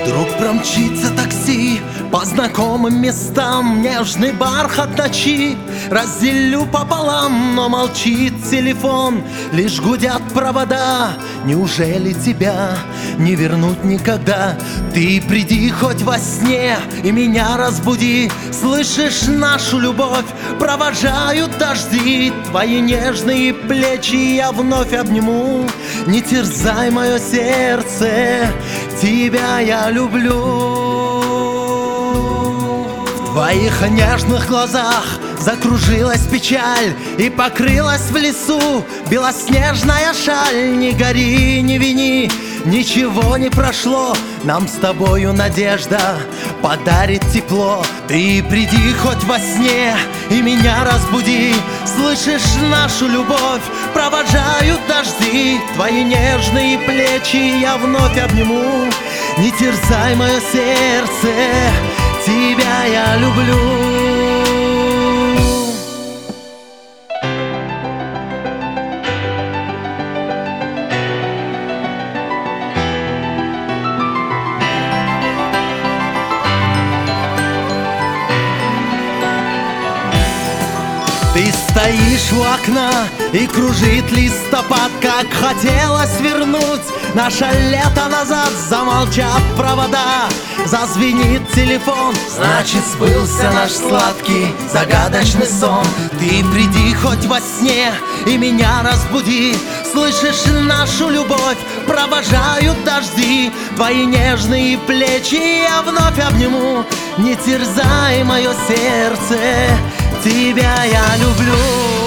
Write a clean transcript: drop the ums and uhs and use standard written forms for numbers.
Вдруг промчится такси по знакомым местам, нежный бархат ночи разделю пополам, но молчит телефон, лишь гудят провода. Неужели тебя не вернуть никогда? Ты приди хоть во сне и меня разбуди. Слышишь, нашу любовь провожают дожди. Твои нежные плечи я вновь обниму. Не терзай мое сердце, тебя я люблю. В твоих нежных глазах закружилась печаль и покрылась в лесу белоснежная шаль. Не гори, не вини, ничего не прошло. Нам с тобою надежда подарит тепло. Ты приди хоть во сне и меня разбуди. Слышишь, нашу любовь провожают дожди. Твои нежные плечи я вновь обниму. Не терзай мое сердце, тебя я люблю. Ты стоишь у окна и кружит листопад, как хотелось вернуть наше лето назад. Замолчат провода, зазвенит телефон, значит сбылся наш сладкий загадочный сон. Ты приди хоть во сне и меня разбуди. Слышишь, нашу любовь провожают дожди. Твои нежные плечи я вновь обниму. Не терзай мое сердце, тебя я люблю.